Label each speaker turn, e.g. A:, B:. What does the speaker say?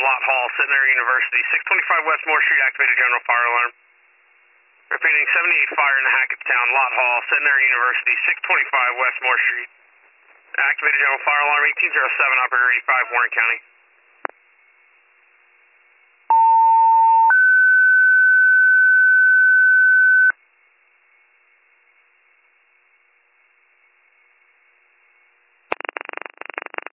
A: Lot Hall, Centenary University, 625 West Moore Street, activated general fire alarm. Repeating 78 fire in the Hackettstown, Lot Hall, Centenary University, 625 West Moore Street. Activated general fire alarm, 1807, operator 85, Warren County.